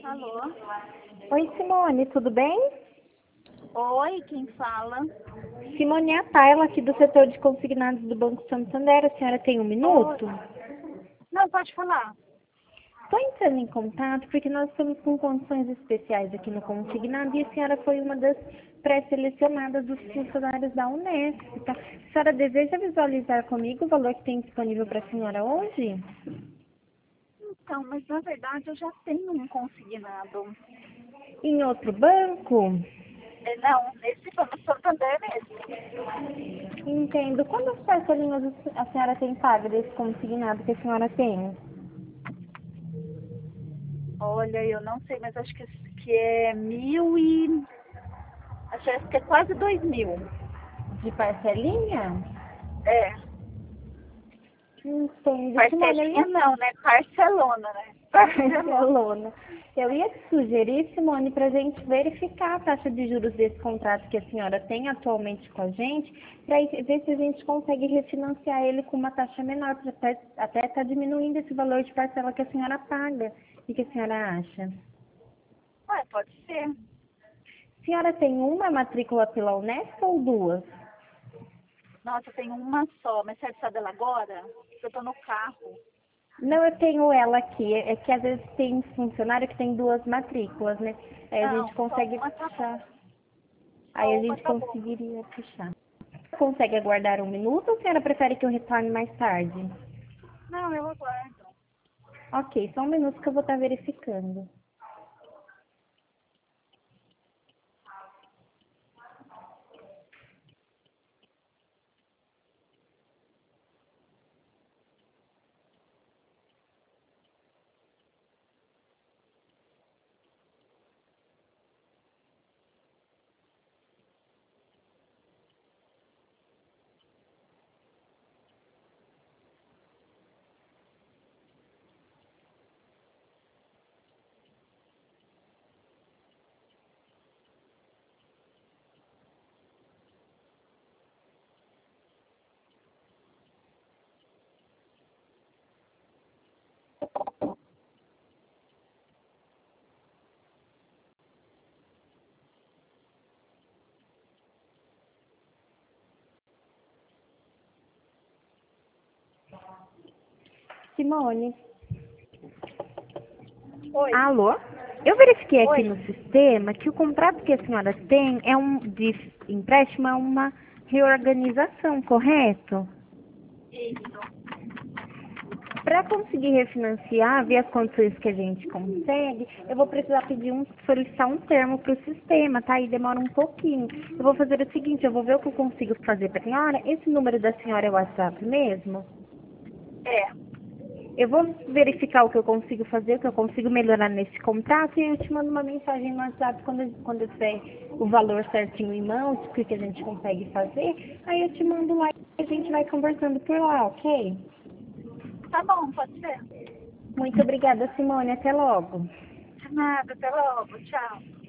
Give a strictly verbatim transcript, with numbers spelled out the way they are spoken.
Alô? Oi, Simone, tudo bem? Oi, quem fala? Simone é a Tayla aqui do setor de consignados do Banco Santander. A senhora tem um Oi. minuto? Não, pode falar. Estou entrando em contato porque nós estamos com condições especiais aqui no consignado e a senhora foi uma das pré-selecionadas dos funcionários da Unesp. Tá? A senhora deseja visualizar comigo o valor que tem disponível para a senhora hoje? Então, mas na verdade eu já tenho um consignado. Em outro banco? É, não, nesse Banco Santander mesmo. Entendo. Quantas parcelinhas a senhora tem pago desse consignado que a senhora tem? Olha, eu não sei, mas acho que, que é mil e... Acho que é quase dois mil. De parcelinha? É. Entendo. Simone, eu Parcelinha ia... não, né? Parcelona, né? Parcelona. Barcelona. Eu ia te sugerir, Simone, para a gente verificar a taxa de juros desse contrato que a senhora tem atualmente com a gente, para ver se a gente consegue refinanciar ele com uma taxa menor, para até até estar diminuindo esse valor de parcela que a senhora paga. O que a senhora acha? Ué, pode ser. A senhora tem uma matrícula pela Unesp ou duas? Nossa, eu tenho uma só, mas você precisa dela agora? Porque eu tô no carro. Não, eu tenho ela aqui. É que às vezes tem funcionário que tem duas matrículas, né? Aí a Não, gente só consegue uma tá bom. fechar. Aí Só a uma gente tá bom. conseguiria fechar. Consegue aguardar um minuto ou a senhora prefere que eu retorne mais tarde? Não, eu aguardo. Ok, só um minuto que eu vou estar verificando. Simone? Oi. Alô? Eu verifiquei aqui Oi. no sistema que o contrato que a senhora tem é um de empréstimo, é uma reorganização, correto? Isso. Para conseguir refinanciar, ver as condições que a gente consegue, eu vou precisar pedir um, solicitar um termo para o sistema, tá? E demora um pouquinho. Eu vou fazer o seguinte, eu vou ver o que eu consigo fazer para a senhora. Esse número da senhora é o WhatsApp mesmo? É. Eu vou verificar o que eu consigo fazer, o que eu consigo melhorar nesse contrato e eu te mando uma mensagem no WhatsApp quando, eu- quando eu tiver o valor certinho em mãos, o que, que a gente consegue fazer. Aí eu te mando lá e a gente vai conversando por lá, ok? Tá bom, pode ser. Muito obrigada, Simone. Até logo. De nada, até logo. Tchau.